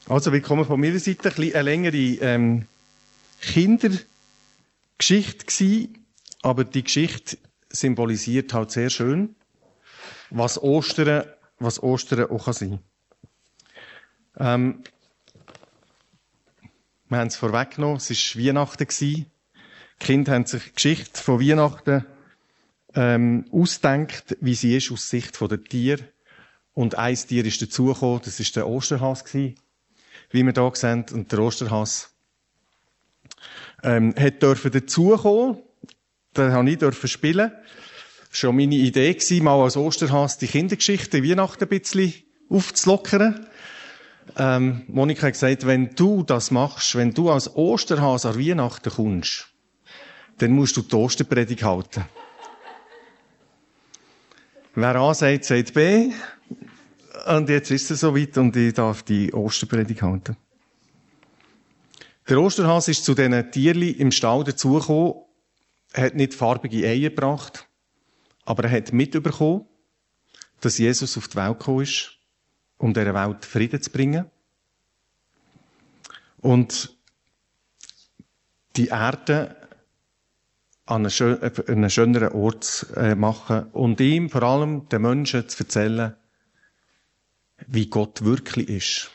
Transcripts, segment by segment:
Also, willkommen von meiner Seite. Eine längere Kindergeschichte gewesen, aber die Geschichte symbolisiert halt sehr schön, was Ostern auch sein kann. Wir haben es vorweggenommen, es war Weihnachten gewesen. Die Kinder haben sich die Geschichte von Weihnachten ausgedacht, wie sie ist aus Sicht der Tiere. Und ein Tier ist dazugekommen, das war der Osterhase gewesen, wie wir hier sehen. Und der Osterhase durfte dazukommen. Da durfte ich spielen. Das war schon meine Idee, mal als Osterhase die Kindergeschichte in Weihnachten ein bisschen aufzulockern. Monika hat gesagt, wenn du das machst, wenn du als Osterhase an Weihnachten kommst, dann musst du die Osterpredigt halten. Wer A sagt, sagt B. Und jetzt ist es soweit und ich darf die Osterpredigt halten. Der Osterhase ist zu diesen Tierli im Stall dazugekommen, hat nicht farbige Eier gebracht, aber er hat mitbekommen, dass Jesus auf die Welt gekommen ist, um dieser Welt Frieden zu bringen. Und die Erde an einen schöneren Ort zu machen und ihm, vor allem den Menschen, zu erzählen, wie Gott wirklich ist.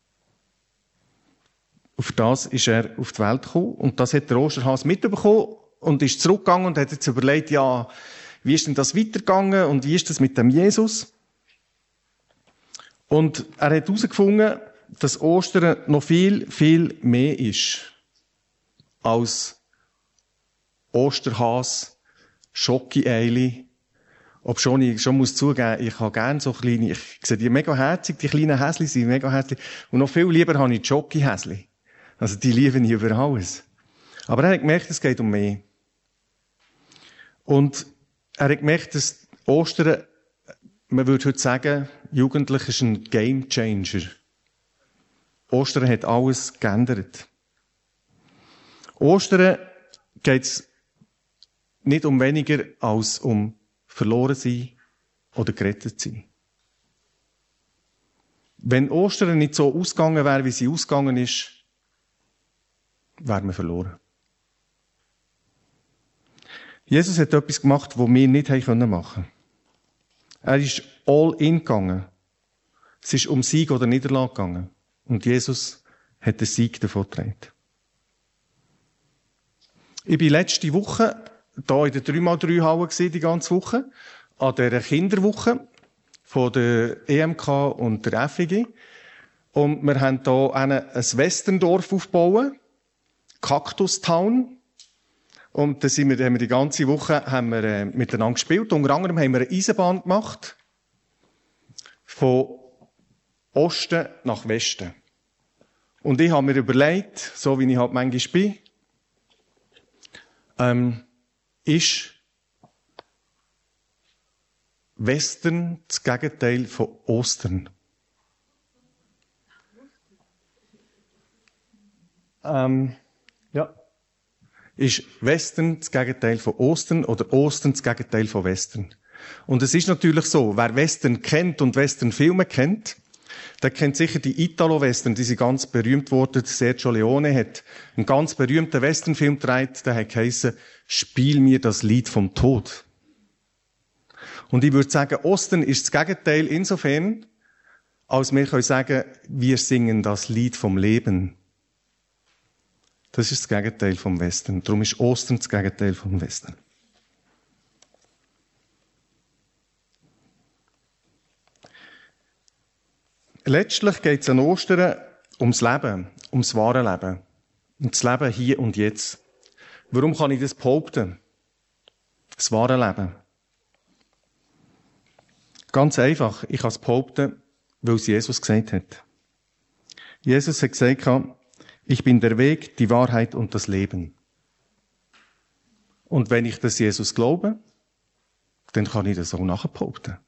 Auf das ist er auf die Welt gekommen und das hat der Osterhase mitbekommen und ist zurückgegangen und hat jetzt überlegt, ja, wie ist denn das weitergegangen und wie ist das mit dem Jesus? Und er hat herausgefunden, dass Ostern noch viel, viel mehr ist als Osterhase, Schoki-Eili. Obschon ich schon muss zugeben, ich habe gerne so kleine, ich sehe die mega herzig, die kleinen Häsli sind mega herzig. Und noch viel lieber habe ich die Schoki-Häsli. Also die lieben ich über alles. Aber er hat gemerkt, es geht um mehr. Und er hat gemerkt, dass Ostern, man würde heute sagen, Jugendlich ist ein Game Changer. Ostern hat alles geändert. Ostern geht es nicht um weniger als um verloren sein oder gerettet sein. Wenn Ostern nicht so ausgegangen wäre, wie sie ausgegangen ist, wären wir verloren. Jesus hat etwas gemacht, was wir nicht machen können. Er ist all in gegangen. Es ist um Sieg oder Niederlage gegangen. Und Jesus hat den Sieg davon getragen. Ich war letzte Woche hier in der 3x3-Halle die ganze Woche, an der Kinderwoche von der EMK und der FEG. Und wir haben hier ein Westerndorf aufgebaut, Cactus Town. Und da haben wir die ganze Woche miteinander gespielt. Unter anderem haben wir eine Eisenbahn gemacht, von Osten nach Westen. Und ich habe mir überlegt, so wie ich halt manchmal bin, ist Western das Gegenteil von Ostern? Ja. Ist Western das Gegenteil von Ostern oder Ostern das Gegenteil von Western? Und es ist natürlich so, wer Western kennt und Western-Filme kennt, der kennt sicher die Italo-Western, die sind ganz berühmt worden. Sergio Leone hat einen ganz berühmten Western-Film gedreht, der hat geheissen, Spiel mir das Lied vom Tod. Und ich würde sagen, Ostern ist das Gegenteil insofern, als wir können sagen, wir singen das Lied vom Leben. Das ist das Gegenteil vom Western. Darum ist Ostern das Gegenteil vom Western. Letztlich geht es an Ostern ums Leben, ums wahre Leben. Um das Leben hier und jetzt. Warum kann ich das behaupten? Das wahre Leben. Ganz einfach, ich kann es behaupten, weil es Jesus gesagt hat. Jesus hat gesagt, ich bin der Weg, die Wahrheit und das Leben. Und wenn ich das Jesus glaube, dann kann ich das auch nachher behaupten.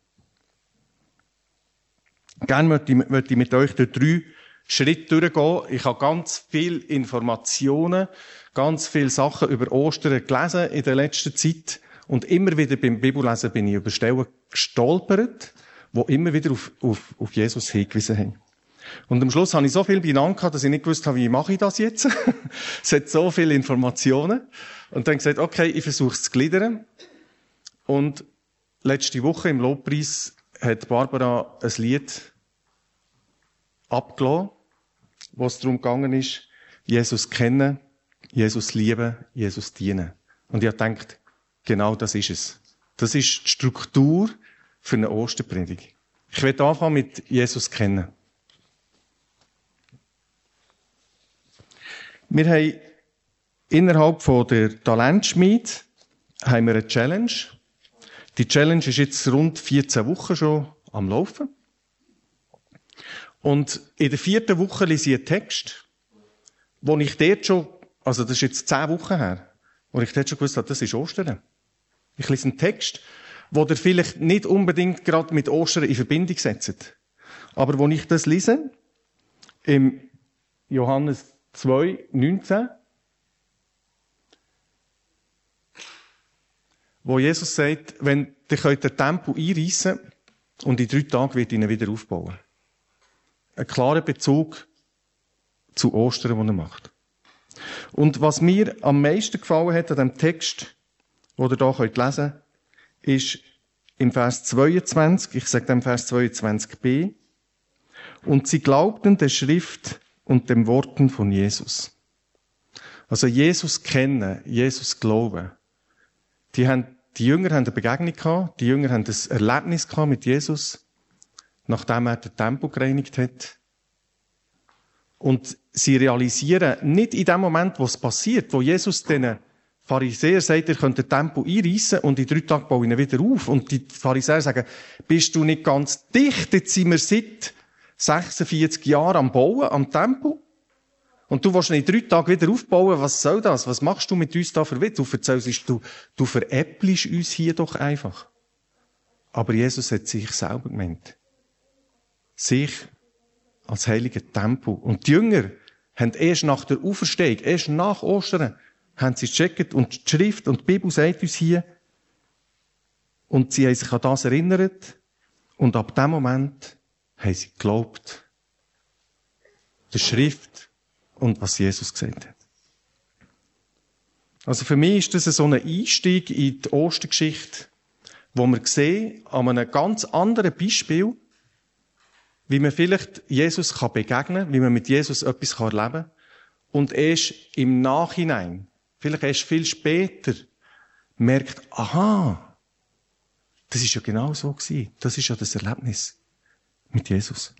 Gerne möchte ich mit euch durch 3 Schritte durchgehen. Ich habe ganz viele Informationen, ganz viele Sachen über Ostern gelesen in der letzten Zeit. Und immer wieder beim Bibellesen bin ich über Stellen gestolpert, die immer wieder auf Jesus hingewiesen haben. Und am Schluss hatte ich so viel beieinander gehabt, dass ich nicht gewusst habe, wie mache ich das jetzt? Es hat so viele Informationen. Und dann gesagt, okay, ich versuche es zu gliedern. Und letzte Woche im Lobpreis hat Barbara ein Lied abgelassen, wo es darum gegangen ist, Jesus kennen, Jesus lieben, Jesus dienen. Und ich habe gedacht, genau das ist es. Das ist die Struktur für eine Osterpredigt. Ich werde anfangen mit Jesus kennen. Wir haben innerhalb von der Talentschmiede haben wir eine Challenge. Die Challenge ist jetzt rund 14 Wochen schon am Laufen. Und in der 4. Woche lese ich einen Text, wo ich dort schon, also das ist jetzt 10 Wochen her, wo ich dort schon gewusst habe, das ist Ostern. Ich lese einen Text, wo der vielleicht nicht unbedingt gerade mit Ostern in Verbindung setzt. Aber wo ich das lese, im Johannes 2,19, wo Jesus sagt, wenn ihr könnt den Tempel einreissen und in 3 Tagen wird ihn wieder aufbauen. Ein klarer Bezug zu Ostern, den er macht. Und was mir am meisten gefallen hat an diesem Text, den ihr hier lesen könnt, ist im Vers 22, ich sage dem Vers 22b, und sie glaubten der Schrift und den Worten von Jesus. Also Jesus kennen, Jesus glauben. Die Jünger haben eine Begegnung gehabt, die Jünger haben ein Erlebnis gehabt mit Jesus, nachdem er den Tempel gereinigt hat. Und sie realisieren nicht in dem Moment, wo es passiert, wo Jesus den Pharisäern sagt, ihr könnt den Tempel einreissen und in 3 Tagen baue ich ihn wieder auf. Und die Pharisäer sagen, bist du nicht ganz dicht? Jetzt sind wir seit 46 Jahren am Bauen, am Tempel. Und du willst ihn in 3 Tagen wieder aufbauen. Was soll das? Was machst du mit uns da für Witz? Du erzählst, du veräppelst uns hier doch einfach. Aber Jesus hat sich selber gemeint. Sich als heiliger Tempel. Und die Jünger haben erst nach der Auferstehung, erst nach Ostern, haben sie gecheckt und die Schrift und die Bibel sagt uns hier, und sie haben sich an das erinnert, und ab dem Moment haben sie geglaubt, der Schrift und was Jesus gesagt hat. Also für mich ist das so ein Einstieg in die Ostergeschichte, wo wir sehen, an einem ganz anderen Beispiel, wie man vielleicht Jesus begegnen kann, wie man mit Jesus etwas erleben kann, und erst im Nachhinein, vielleicht erst viel später, merkt, aha, das ist ja genau so gewesen. Das ist ja das Erlebnis mit Jesus.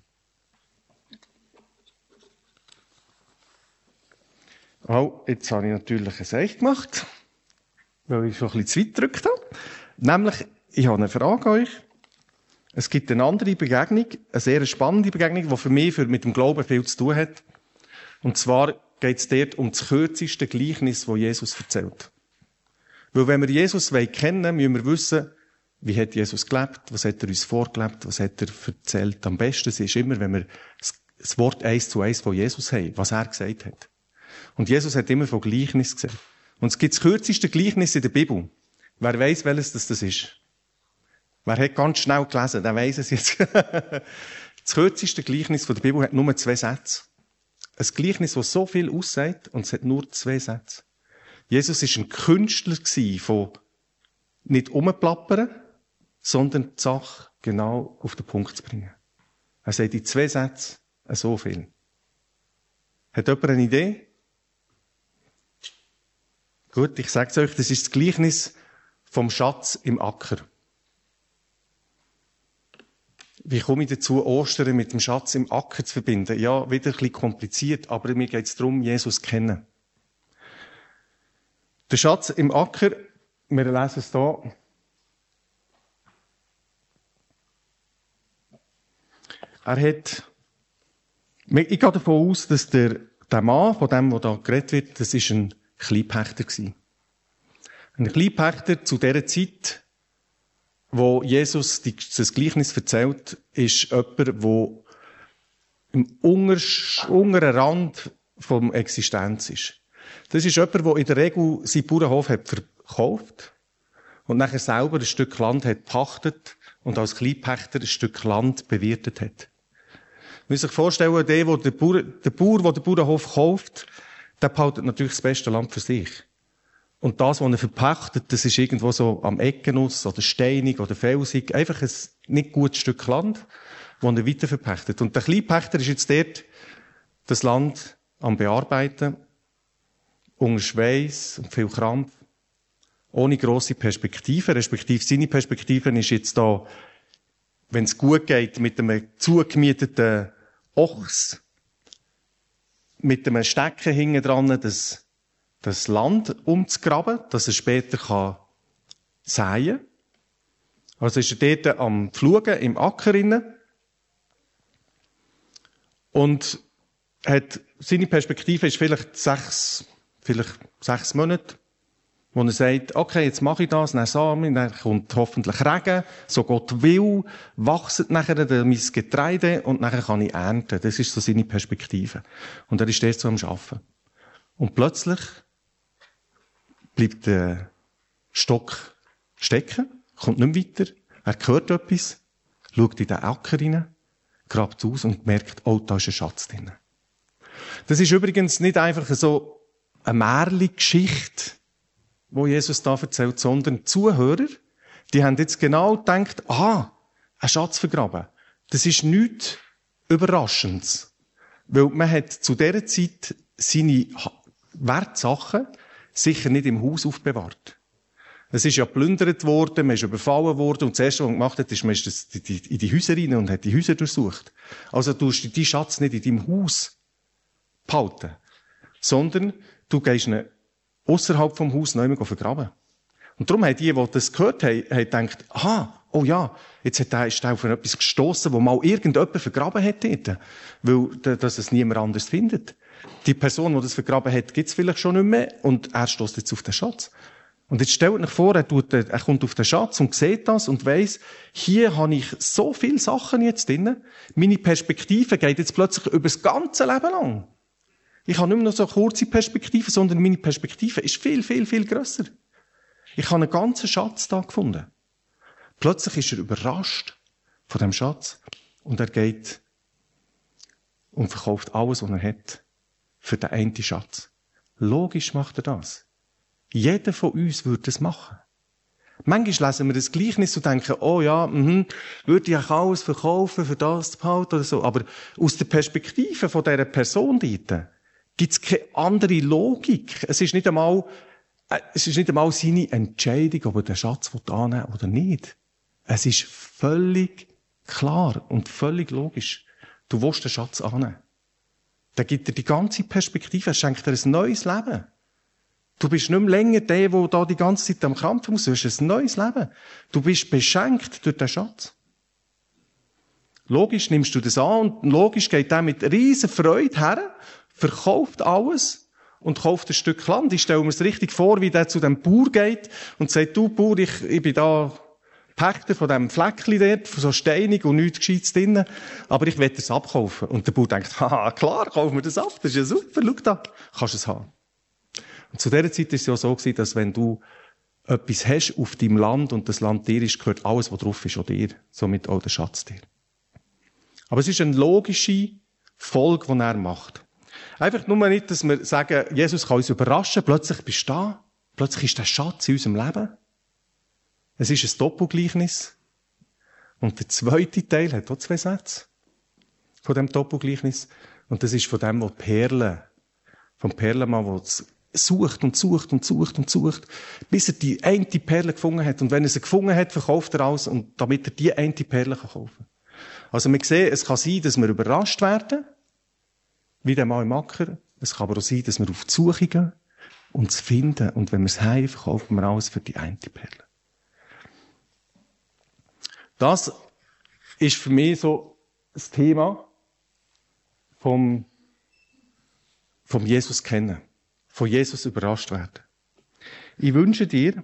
Oh, jetzt habe ich natürlich ein Seich gemacht, weil ich schon ein bisschen zu weit gedrückt habe. Nämlich, ich habe eine Frage an euch. Es gibt eine andere Begegnung, eine sehr spannende Begegnung, die für mich mit dem Glauben viel zu tun hat. Und zwar geht es dort um das kürzeste Gleichnis, das Jesus erzählt. Weil wenn wir Jesus kennen wollen, müssen wir wissen, wie hat Jesus gelebt, was hat er uns vorgelebt, was hat er erzählt. Am besten ist immer, wenn wir das Wort 1:1 von Jesus haben, was er gesagt hat. Und Jesus hat immer von Gleichnis gesagt. Und es gibt das kürzeste Gleichnis in der Bibel. Wer weiss, welches das ist? Wer hat ganz schnell gelesen, der weiss es jetzt. Das kürzeste Gleichnis von der Bibel hat nur 2 Sätze. Ein Gleichnis, das so viel aussagt, und es hat nur 2 Sätze. Jesus war ein Künstler von nicht rumplappern, sondern die Sache genau auf den Punkt zu bringen. Er sagt in 2 Sätzen so viel. Hat jemand eine Idee? Gut, ich sage es euch, das ist das Gleichnis vom Schatz im Acker. Wie komme ich dazu, Ostern mit dem Schatz im Acker zu verbinden? Ja, wieder ein bisschen kompliziert, aber mir geht es darum, Jesus kennen. Der Schatz im Acker, wir lesen es hier. Ich gehe davon aus, dass der Mann, von dem, der da geredet wird, das ist ein Kleinpächter gewesen. Ein Kleinpächter zu dieser Zeit, wo Jesus das Gleichnis erzählt, ist jemand, der im unteren Rand vom Existenz ist. Das ist jemand, der in der Regel seinen Bauernhof hat verkauft und nachher selber ein Stück Land hat gepachtet und als Kleinpächter ein Stück Land bewirtet hat. Man muss sich vorstellen, der Bauer, der den Bauernhof kauft, der behaltet natürlich das beste Land für sich. Und das, was er verpachtet, das ist irgendwo so am Eckennuss oder steinig oder felsig. Einfach ein nicht gutes Stück Land, das er weiter verpachtet. Und der Kleinpächter ist jetzt dort das Land am Bearbeiten, unter Schweiss und viel Krampf, ohne grosse Perspektive, respektive seine Perspektive ist jetzt da, wenn es gut geht, mit einem zugemieteten Ochs, mit einem Stecken hinten dran, das Land umzugraben, dass er später säen kann. Also ist er dort am Pflugen im Acker inne und hat, seine Perspektive ist vielleicht sechs Monate, wo er sagt, okay, jetzt mache ich das, dann Samen, dann kommt hoffentlich Regen, so Gott will, wachset nachher mein Getreide und nachher kann ich ernten. Das ist so seine Perspektive. Und er ist dort so am Arbeiten. Und plötzlich bleibt der Stock stecken, kommt nicht mehr weiter, er hört etwas, schaut in den Acker rein, grabt aus und merkt, oh, da ist ein Schatz drin. Das ist übrigens nicht einfach so eine Märchen-Geschichte, wo Jesus da erzählt, sondern die Zuhörer, die haben jetzt genau gedacht, ein Schatz vergraben. Das ist nichts Überraschendes. Weil man hat zu dieser Zeit seine Wertsachen sicher nicht im Haus aufbewahrt. Es ist ja geplündert worden, man ist überfallen worden und das Erste, was man gemacht hat, ist, man ist in die Häuser rein und hat die Häuser durchsucht. Also du hast die Schatz nicht in deinem Haus behalten, sondern du gehst ihn ausserhalb vom Haus neu vergraben. Und darum haben die das gehört haben, gedacht, oh ja, jetzt ist der auf etwas gestossen, wo mal irgendjemand vergraben hat dort. Weil, dass es niemand anders findet. Die Person, die das vergraben hat, gibt es vielleicht schon nicht mehr und er stösst jetzt auf den Schatz. Und jetzt stellt euch vor, er kommt auf den Schatz und sieht das und weiss, hier habe ich so viele Sachen jetzt drin. Meine Perspektive geht jetzt plötzlich über das ganze Leben lang. Ich habe nicht mehr nur so eine kurze Perspektive, sondern meine Perspektive ist viel, viel, viel grösser. Ich habe einen ganzen Schatz da gefunden. Plötzlich ist er überrascht von dem Schatz und er geht und verkauft alles, was er hat, für den einen Schatz. Logisch macht er das. Jeder von uns würde das machen. Manchmal lesen wir das Gleichnis und denken, oh ja, würde ich auch alles verkaufen, für das zu behalten oder so. Aber aus der Perspektive von dieser Person dort gibt es keine andere Logik. Es ist nicht einmal seine Entscheidung, ob er den Schatz annehmen will oder nicht. Es ist völlig klar und völlig logisch. Du willst den Schatz annehmen. Der gibt dir die ganze Perspektive, er schenkt dir ein neues Leben. Du bist nicht mehr länger der da die ganze Zeit am Kämpfen muss. Du hast ein neues Leben. Du bist beschenkt durch den Schatz. Logisch nimmst du das an und logisch geht der mit riesen Freude her, verkauft alles und kauft ein Stück Land. Ich stelle mir es richtig vor, wie der zu dem Bauer geht und sagt, du Bauer, ich bin da Pächter von diesem Fleckchen dort, so steinig und nichts Gescheites drin, aber ich will das abkaufen. Und der Bauer denkt, haha, klar, kaufen wir das ab, das ist ja super, schau da, kannst du es haben. Und zu dieser Zeit war es ja so gewesen, dass wenn du etwas hast auf deinem Land und das Land dir ist, gehört alles, was drauf ist, auch dir. Somit auch der Schatz dir. Aber es ist eine logische Folge, die er macht. Einfach nur nicht, dass wir sagen, Jesus kann uns überraschen, plötzlich bist du da, plötzlich ist der Schatz in unserem Leben. Es ist ein Doppelgleichnis. Und der zweite Teil hat auch 2 Sätze von dem Doppelgleichnis. Und das ist von dem, wo Perlen, vom Perlenmann, wo es sucht und sucht und sucht und sucht, bis er die eine Perle gefunden hat. Und wenn er sie gefunden hat, verkauft er alles, und damit er die eine Perle kaufen kann. Also wir sehen, es kann sein, dass wir überrascht werden, wie der Mann im Acker. Es kann aber auch sein, dass wir auf die Suche gehen und es finden. Und wenn wir es haben, verkaufen wir alles für die eine Perle. Das ist für mich so das Thema vom Jesus kennen. Von Jesus überrascht werden. Ich wünsche dir,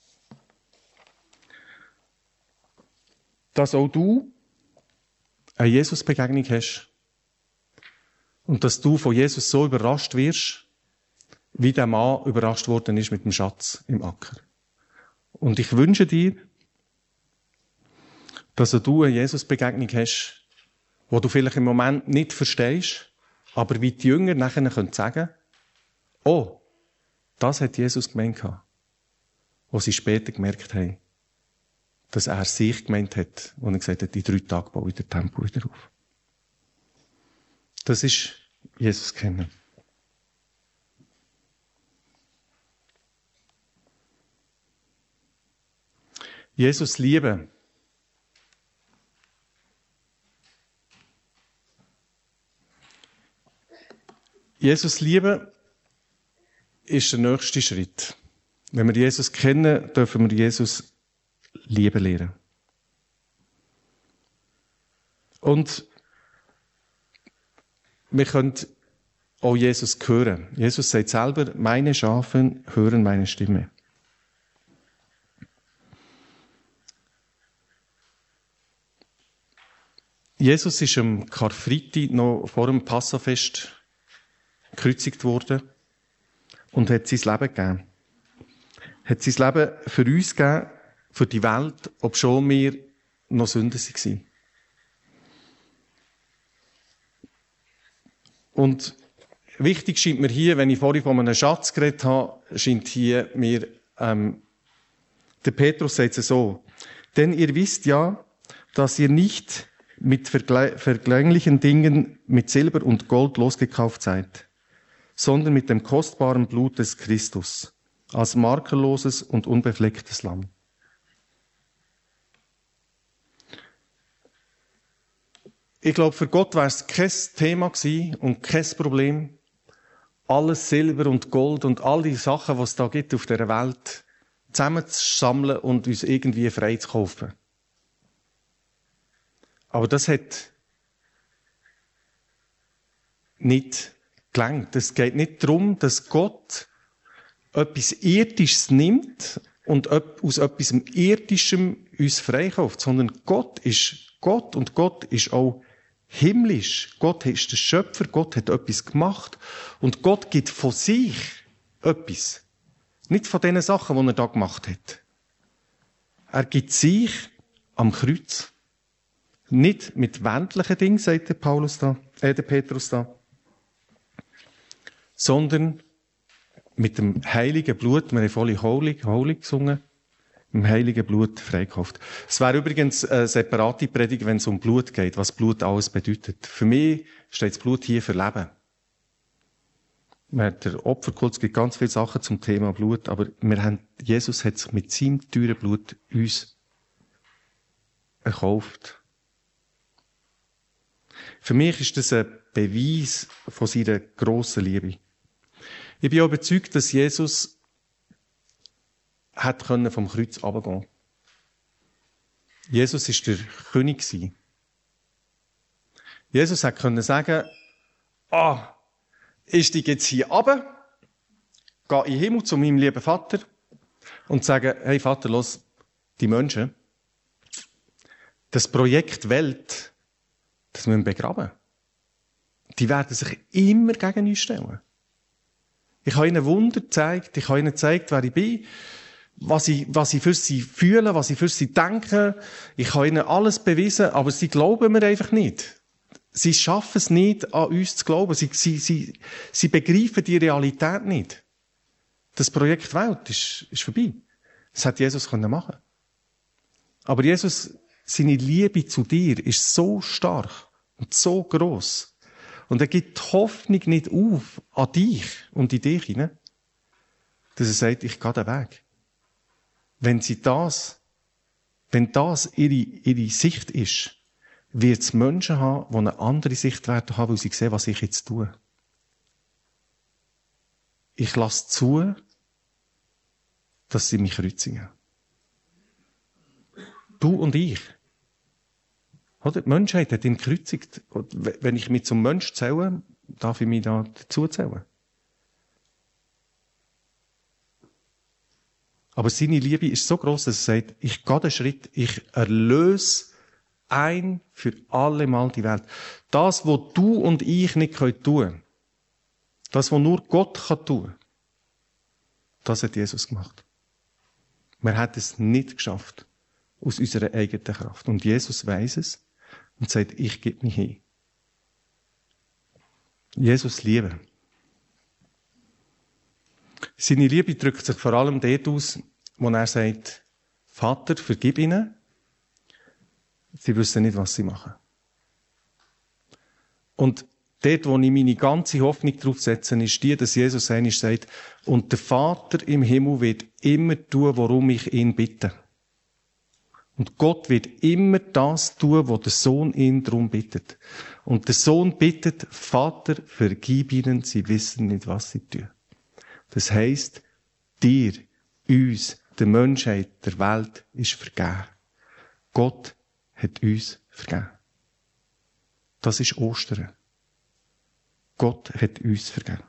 dass auch du eine Jesus-Begegnung hast und dass du von Jesus so überrascht wirst, wie der Mann überrascht worden ist mit dem Schatz im Acker. Und ich wünsche dir, dass auch du eine Jesus-Begegnung hast wo du vielleicht im Moment nicht verstehst, aber wie die Jünger nachher sagen können, oh, das hat Jesus gemeint gehabt. Wo sie später gemerkt haben, dass er sich gemeint hat, und er gesagt hat, in 3 Tagen baue ich den Tempel wieder auf. Das ist Jesus kennen. Jesus lieben. Jesus lieben ist der nächste Schritt. Wenn wir Jesus kennen, dürfen wir Jesus lieben lernen. Und wir können auch Jesus hören. Jesus sagt selber, meine Schafe hören meine Stimme. Jesus ist am Karfreitag noch vor dem Passafest gekreuzigt worden und hat sein Leben gegeben. Hat sein Leben für uns gegeben, für die Welt, obschon wir noch Sünder waren. Und wichtig scheint mir hier, wenn ich vorhin von einem Schatz geredet habe, scheint hier mir, der Petrus sagt es so, denn ihr wisst ja, dass ihr nicht mit vergänglichen Dingen, mit Silber und Gold losgekauft seid, sondern mit dem kostbaren Blut des Christus, als makelloses und unbeflecktes Lamm. Ich glaube, für Gott wäre es kein Thema gewesen und kein Problem, alles Silber und Gold und all die Sachen, die es da gibt auf dieser Welt, zusammenzusammeln und uns irgendwie frei zu kaufen. Aber das hat nicht gelangt. Es geht nicht darum, dass Gott etwas Irdisches nimmt und aus etwas Irdischem uns freikauft, sondern Gott ist Gott und Gott ist auch himmlisch. Gott ist der Schöpfer, Gott hat etwas gemacht und Gott gibt von sich etwas. Nicht von den Sachen, die er da gemacht hat. Er gibt sich am Kreuz. Nicht mit weltlichen Dingen, sagt der Petrus da, sondern mit dem heiligen Blut. Wir haben voll Holy gesungen. Im heiligen Blut freikauft. Es wäre übrigens eine separate Predigt, wenn es um Blut geht, was Blut alles bedeutet. Für mich steht das Blut hier für Leben. Der Opferkult, es gibt ganz viele Sachen zum Thema Blut, aber Jesus hat sich mit seinem teuren Blut uns erkauft. Für mich ist das ein Beweis von seiner grossen Liebe. Ich bin auch überzeugt, dass Jesus hat vom Kreuz runtergehen. Jesus ist der König gewesen. Jesus hat können sagen, ich steige jetzt hier runter, gehe in den Himmel zu meinem lieben Vater und sage, hey Vater, los, die Menschen, das Projekt Welt, das müssen wir begraben. Die werden sich immer gegen uns stellen. Ich habe ihnen Wunder gezeigt, ich habe ihnen gezeigt, wer ich bin, was ich für sie fühle, was ich für sie denke. Ich habe ihnen alles bewiesen, aber sie glauben mir einfach nicht. Sie schaffen es nicht, an uns zu glauben. Sie begreifen die Realität nicht. Das Projekt Welt ist vorbei. Das hat Jesus machen können. Aber Jesus, seine Liebe zu dir ist so stark und so gross. Und er gibt die Hoffnung nicht auf an dich und in dich hinein, dass er sagt, ich gehe den Weg. Wenn das ihre Sicht ist, wird es Menschen haben, die eine andere Sicht werden haben, weil sie sehen, was ich jetzt tue. Ich lasse zu, dass sie mich kreuzigen. Du und ich. Oder? Die Menschheit hat ihn gekreuzigt. Wenn ich mich zum Mensch zähle, darf ich mich da dazu zählen. Aber seine Liebe ist so gross, dass er sagt, ich gehe den Schritt, ich erlöse ein für alle Mal die Welt. Das, was du und ich nicht tun können, das, was nur Gott tun kann, das hat Jesus gemacht. Wir haben es nicht geschafft, aus unserer eigenen Kraft. Und Jesus weiss es und sagt, ich gebe mich hin. Jesus lieben. Seine Liebe drückt sich vor allem dort aus, wo er sagt, Vater, vergib ihnen. Sie wissen nicht, was sie machen. Und dort, wo ich meine ganze Hoffnung drauf setze, ist die, dass Jesus einmal sagt, und der Vater im Himmel wird immer tun, worum ich ihn bitte. Und Gott wird immer das tun, wo der Sohn ihn darum bittet. Und der Sohn bittet, Vater, vergib ihnen, sie wissen nicht, was sie tun. Das heisst, dir, uns, der Menschheit, der Welt ist vergeben. Gott hat uns vergeben. Das ist Ostern. Gott hat uns vergeben.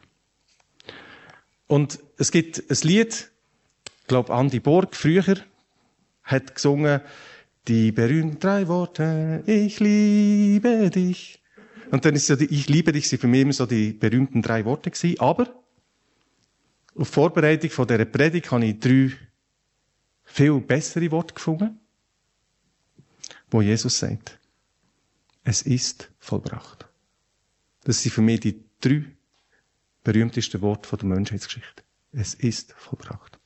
Und es gibt ein Lied, ich glaube, Andi Borg früher hat gesungen, die berühmten 3 Worte, ich liebe dich. Und dann ist so ich liebe dich, sind für mich immer so die berühmten 3 Worte gewesen. Aber auf Vorbereitung von dieser Predigt habe ich 3 viel bessere Worte gefunden, wo Jesus sagt, es ist vollbracht. Das sind für mich die 3 berühmtesten Worte der Menschheitsgeschichte. Es ist vollbracht.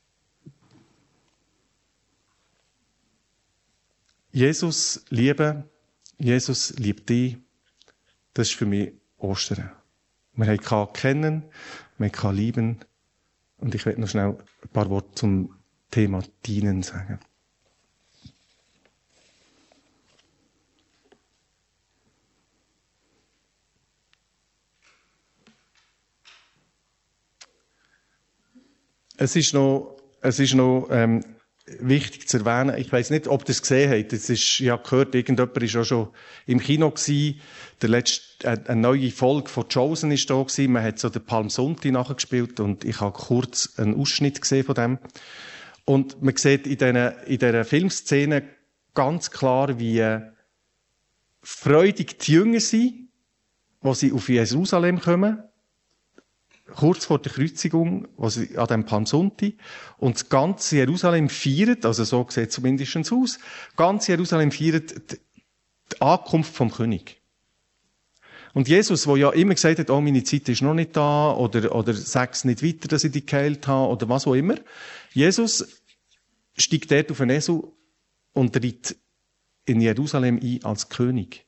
Jesus lieben, Jesus liebt dich, das ist für mich Ostern. Wir haben kennen, wir haben lieben, und ich werde noch schnell ein paar Worte zum Thema dienen sagen. Es ist noch wichtig zu erwähnen, ich weiss nicht, ob ihr es gesehen habt. Ich habe gehört, irgendjemand war auch schon im Kino gewesen. Eine neue Folge von Chosen war da gewesen. Man hat so den Palmsonntag nachgespielt und ich habe kurz einen Ausschnitt gesehen von dem. Und man sieht in dieser Filmszene ganz klar, wie freudig die Jünger sind, wo sie auf Jerusalem kommen. Kurz vor der Kreuzigung, also an dem Palmsonntag, und das ganze Jerusalem feiert, also so sieht es zumindest aus, ganz Jerusalem feiert die Ankunft vom König. Und Jesus, der ja immer gesagt hat, oh, meine Zeit ist noch nicht da, oder sag's nicht weiter, dass ich dich geheilt habe, oder was auch immer. Jesus steigt dort auf den Esel und tritt in Jerusalem ein als König.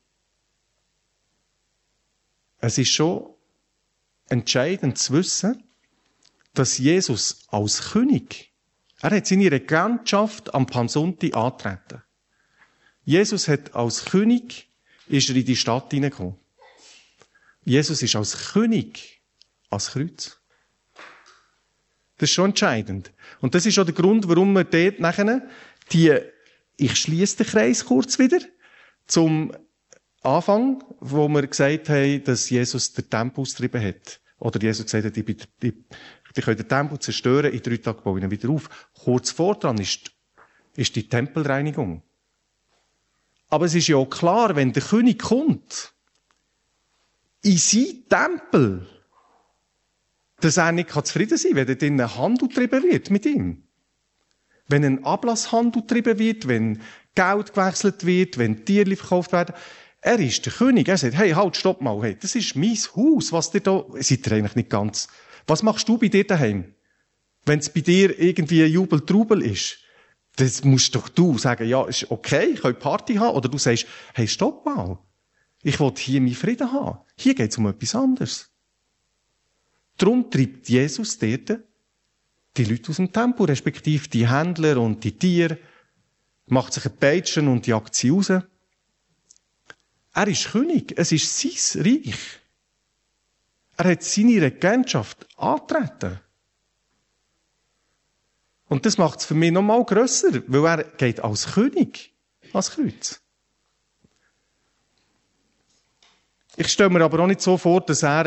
Es ist schon entscheidend zu wissen, dass Jesus als König, er hat seine Regentschaft am Palmsonntag angetreten. Jesus hat als König, ist er in die Stadt hineingekommen. Jesus ist als König ans Kreuz. Das ist schon entscheidend. Und das ist auch der Grund, warum wir dort nachher ich schließe den Kreis kurz wieder, zum Anfang, wo wir gesagt haben, dass Jesus den Tempel austrieben hat. Oder Jesus gesagt hat, ich kann den Tempel zerstören, in 3 Tagen baue ich ihn wieder auf. Kurz vor dran ist die Tempelreinigung. Aber es ist ja auch klar, wenn der König kommt, in seinen Tempel, dass er nicht zufrieden sein kann, wenn dort ein Handel getrieben wird mit ihm. Wenn ein Ablasshandel getrieben wird, wenn Geld gewechselt wird, wenn Tiere verkauft werden. Er ist der König. Er sagt, hey, halt, stopp mal, hey, das ist mein Haus, was ihr da, seid ihr eigentlich nicht ganz. Was machst du bei dir daheim? Wenn es bei dir irgendwie Jubel-Trubel ist, das musst doch du sagen, ja, ist okay, ich kann Party haben, oder du sagst, hey, stopp mal. Ich will hier meinen Frieden haben. Hier geht es um etwas anderes. Darum treibt Jesus dort die Leute aus dem Tempel, respektive die Händler und die Tiere, macht sich ein Peitschen und jagt sie raus. Er ist König. Es ist sein Reich. Er hat seine Regentschaft angetreten. Und das macht es für mich noch mal grösser, weil er geht als König ans Kreuz. Ich stelle mir aber auch nicht so vor, dass er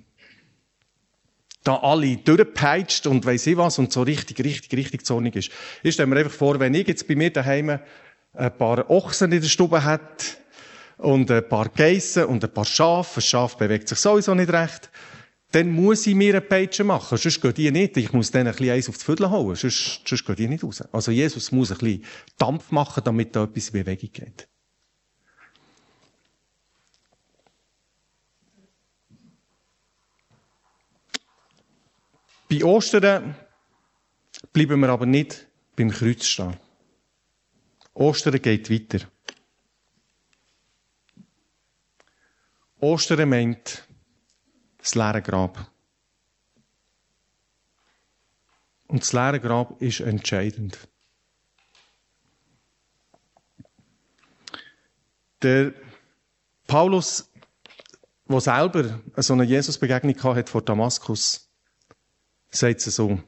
da alle durchpeitscht und weiss ich was und so richtig zornig ist. Ich stelle mir einfach vor, wenn ich jetzt bei mir daheim ein paar Ochsen in der Stube hätte, und ein paar Geissen und ein paar Schafe. Ein Schaf bewegt sich sowieso nicht recht. Dann muss ich mir eine Peitsche machen. Sonst gehen die nicht. Ich muss denen ein bisschen eins auf die Viertel hauen. Sonst gehen die nicht raus. Also Jesus muss ein bisschen Dampf machen, damit da etwas in Bewegung geht. Bei Ostern bleiben wir aber nicht beim Kreuz stehen. Ostern geht weiter. Ostern meint das leere Grab. Und das leere Grab ist entscheidend. Der Paulus, der selber so eine Jesus-Begegnung hatte vor Damaskus, sagt es so.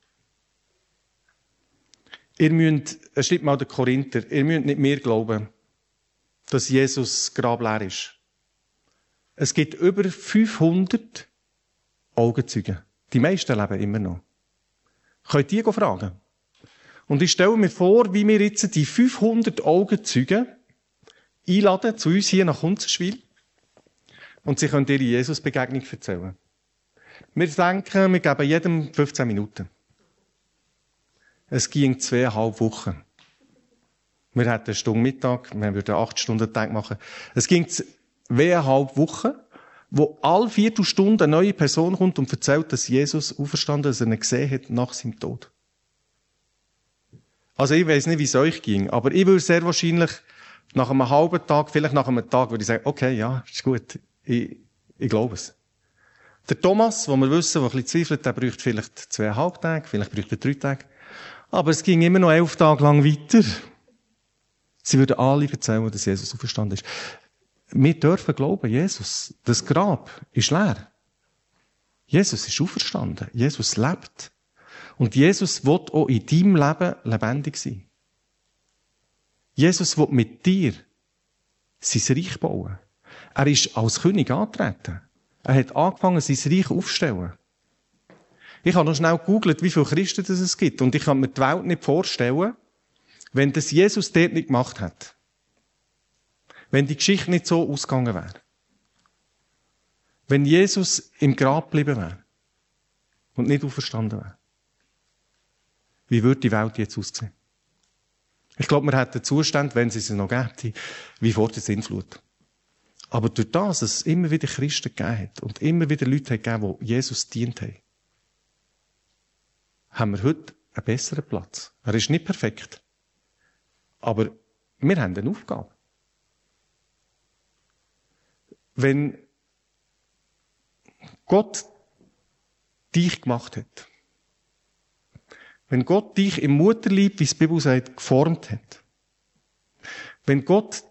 Er schreibt mal den Korinther, ihr müsst nicht mehr glauben, dass Jesus Grab leer ist. Es gibt über 500 Augenzeugen. Die meisten leben immer noch. Könnt ihr fragen? Und ich stelle mir vor, wie wir jetzt die 500 Augenzeugen einladen zu uns hier nach Kunzenschwil und sie können ihre Jesus-Begegnung erzählen. Wir denken, wir geben jedem 15 Minuten. Es ging 2,5 Wochen. Wir hätten eine Stunde Mittag, wir würden 8 Stunden Tag machen. Es ging 2,5 Wochen, wo alle Viertelstunde eine neue Person kommt und erzählt, dass Jesus auferstanden ist, dass er ihn gesehen hat nach seinem Tod. Also ich weiss nicht, wie es euch ging, aber ich würde sehr wahrscheinlich nach einem halben Tag, vielleicht nach einem Tag, würde ich sagen, okay, ja, ist gut, ich glaube es. Der Thomas, wo wir wissen, der ein bisschen zweifelt, der bräuchte vielleicht 2,5 Tage, vielleicht bräuchte er 3 Tage. Aber es ging immer noch 11 Tage lang weiter. Sie würden alle erzählen, dass Jesus auferstanden ist. Wir dürfen glauben, Jesus, das Grab ist leer. Jesus ist auferstanden. Jesus lebt. Und Jesus will auch in deinem Leben lebendig sein. Jesus will mit dir sein Reich bauen. Er ist als König angetreten. Er hat angefangen, sein Reich aufzustellen. Ich habe noch schnell gegoogelt, wie viele Christen es gibt. Und ich kann mir die Welt nicht vorstellen, wenn das Jesus dort nicht gemacht hat. Wenn die Geschichte nicht so ausgegangen wäre. Wenn Jesus im Grab geblieben wäre. Und nicht auferstanden wäre. Wie würde die Welt jetzt aussehen? Ich glaube, wir hätten Zustände, wenn es noch gäbe, wie vor der Sintflut. Aber durch das, dass es immer wieder Christen gegeben hat und immer wieder Leute gegeben, die Jesus dient haben, haben wir heute einen besseren Platz. Er ist nicht perfekt. Aber wir haben eine Aufgabe. Wenn Gott dich gemacht hat, wenn Gott dich im Mutterleib, wie die Bibel sagt, geformt hat, wenn Gott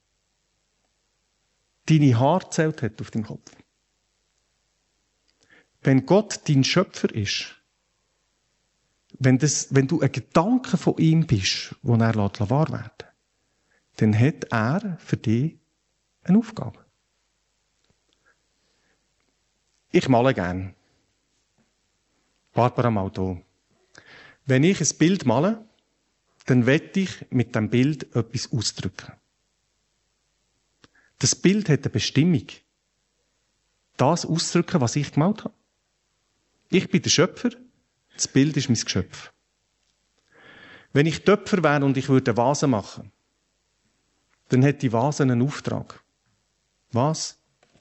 deine Haare gezählt hat auf deinem Kopf, wenn Gott dein Schöpfer ist, wenn du ein Gedanke von ihm bist, den er wahr werden lässt, dann hat er für dich eine Aufgabe. Ich male gern. Barbara mal hier. Wenn ich ein Bild male, dann will ich mit dem Bild etwas ausdrücken. Das Bild hat eine Bestimmung. Das auszudrücken, was ich gemalt habe. Ich bin der Schöpfer, das Bild ist mein Geschöpf. Wenn ich Töpfer wäre und ich würde eine Vase machen, dann hätte die Vase einen Auftrag. Was?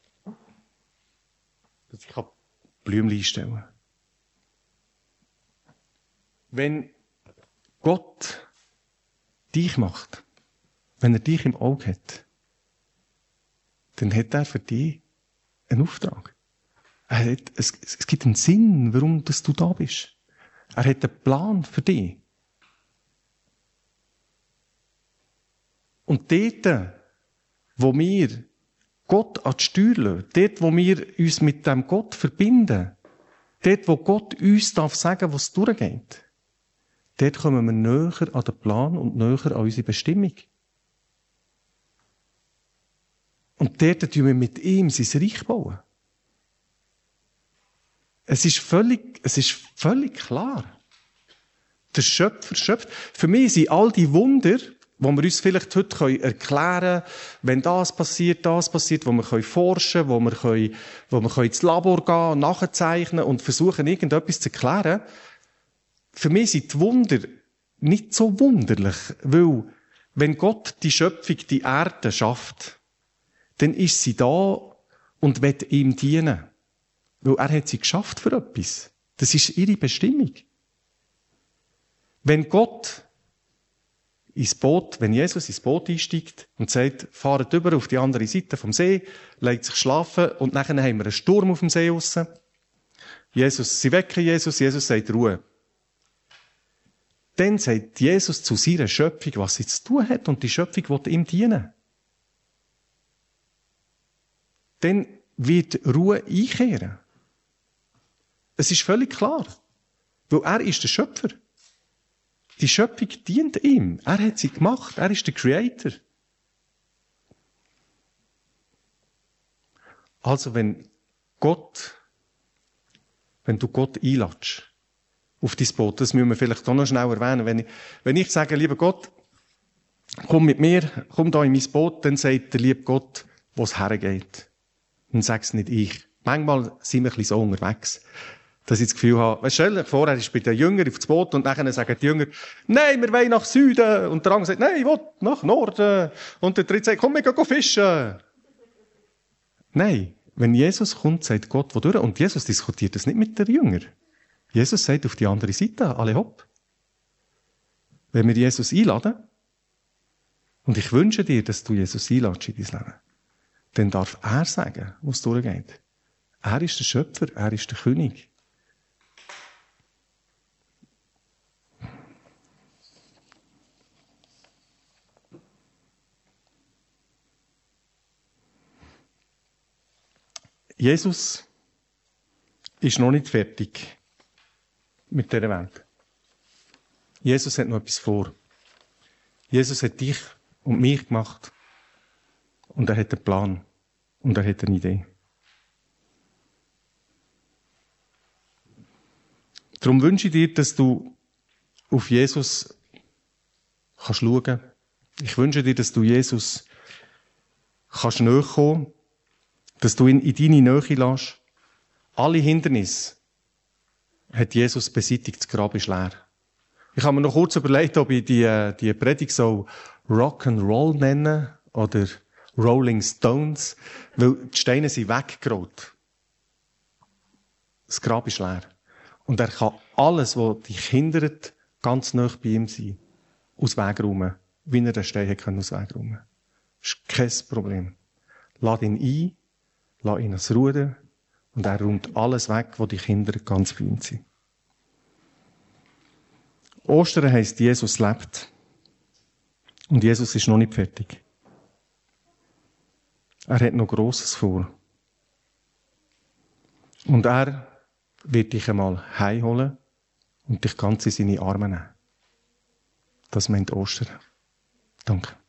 Dass ich Blümchen einstellen kann. Wenn Gott dich macht, wenn er dich im Auge hat, dann hat er für dich einen Auftrag. Es gibt einen Sinn, warum du da bist. Er hat einen Plan für dich. Und dort, wo wir Gott an die Steuer lassen, dort, wo wir uns mit dem Gott verbinden, dort, wo Gott uns darf sagen, was durchgeht, dort kommen wir näher an den Plan und näher an unsere Bestimmung. Und dort tun wir mit ihm sein Reich bauen. Es ist völlig klar. Der Schöpfer schöpft. Für mich sind all die Wunder, wo wir uns vielleicht heute erklären können, wenn das passiert, wo wir forschen können, wo wir ins Labor gehen, nachzeichnen und versuchen, irgendetwas zu erklären. Für mich sind die Wunder nicht so wunderlich, weil wenn Gott die Schöpfung, die Erde schafft, dann ist sie da und will ihm dienen. Weil er hat sie geschafft für etwas. Das ist ihre Bestimmung. Wenn Jesus ins Boot einsteigt und sagt, fahrt über auf die andere Seite vom See, legt sich schlafen und nachher haben wir einen Sturm auf dem See draussen. Sie wecken Jesus sagt Ruhe. Dann sagt Jesus zu seiner Schöpfung, was sie zu tun hat und die Schöpfung will ihm dienen. Dann wird Ruhe einkehren. Es ist völlig klar. Weil er ist der Schöpfer. Die Schöpfung dient ihm. Er hat sie gemacht. Er ist der Creator. Also wenn du Gott einlädst auf dein Boot, das müssen wir vielleicht auch noch schnell erwähnen. Wenn ich sage, lieber Gott, komm mit mir, komm da in mein Boot, dann sagt der liebe Gott, wo es hergeht. Dann sag's nicht ich. Manchmal sind wir ein bisschen so unterwegs, dass ich das Gefühl habe, stell dir vor, er ist bei den Jüngern auf das Boot und nachher sagen die Jünger, nein, wir wollen nach Süden. Und der andere sagt, nein, ich will nach Norden. Und der dritte sagt, komm, wir gehen fischen. Nein, wenn Jesus kommt, sagt Gott, wo durch. Und Jesus diskutiert das nicht mit den Jüngern. Jesus sagt auf die andere Seite, alle hopp. Wenn wir Jesus einladen, und ich wünsche dir, dass du Jesus einladest in dein Leben, dann darf er sagen, wo es durchgeht. Er ist der Schöpfer, er ist der König. Jesus ist noch nicht fertig mit dieser Welt. Jesus hat noch etwas vor. Jesus hat dich und mich gemacht. Und er hat einen Plan. Und er hat eine Idee. Darum wünsche ich dir, dass du auf Jesus kannst schauen. Ich wünsche dir, dass du Jesus kannst näher kommen, dass du ihn in deine Nähe lässt. Alle Hindernisse hat Jesus beseitigt, das Grab ist leer. Ich habe mir noch kurz überlegt, ob ich die Predigt so Rock'n'Roll nenne oder Rolling Stones, weil die Steine sind weggerollt. Das Grab ist leer. Und er kann alles, was dich hindert, ganz nah bei ihm sein. Aus Weg räumen. Wie er den Stein hat können aus Weg räumen. Das ist kein Problem. Lad ihn ein, lass ihn ans Ruder und er räumt alles weg, was dich hindert, ganz bei ihm zu sein. Ostern heisst, Jesus lebt. Und Jesus ist noch nicht fertig. Er hat noch Grosses vor. Und er wird dich einmal heimholen und dich ganz in seine Arme nehmen. Das meint Ostern. Danke.